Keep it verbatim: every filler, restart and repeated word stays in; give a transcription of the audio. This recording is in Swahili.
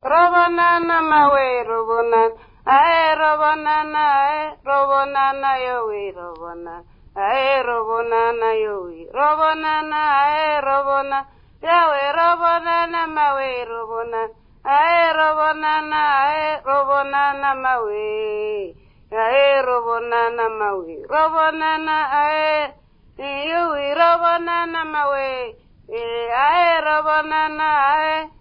Robanana mawe robanan. Ae robanana ae robanana yowi robanan. Ae robanana yowi. Robanana ae robana. Yawe robanana mawe robanan. Ae robanana ae robanana mawe. Ae robanana mawe. Robanana ae yowi robanana mawe. Ae robanana ae